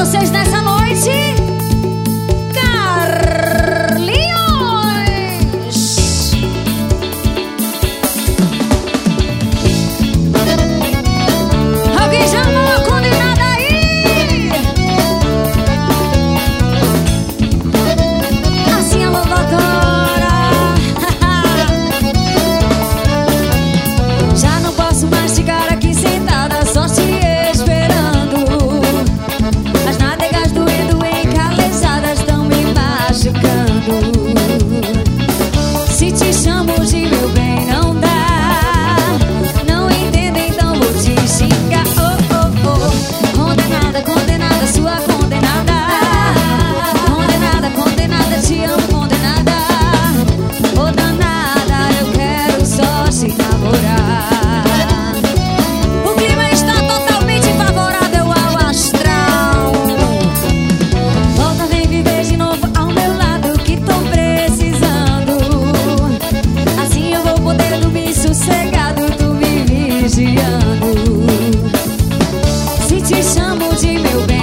vocês nessa noite, Carlinhos. Alguém chamou a condenada aí? Assim a loucadora. Já não posso mais ficar aqui sentada só te esperando. As nádegas doendo, encalejadas, estão me machucando. Se te chamo de meu bem, não dá. Não entendo, então vou te xingar. Oh, oh, oh. Condenada, condenada, sua condenada. Condenada, condenada, te amo, condenada. Oh, danada, eu quero só te namorar. O clima está totalmente favorável ao astral. Volta, vem viver de novo ao meu lado, que tô precisando. Assim eu vou poder dormir sossegado, tu me vigiando. Se te chamo de meu bem,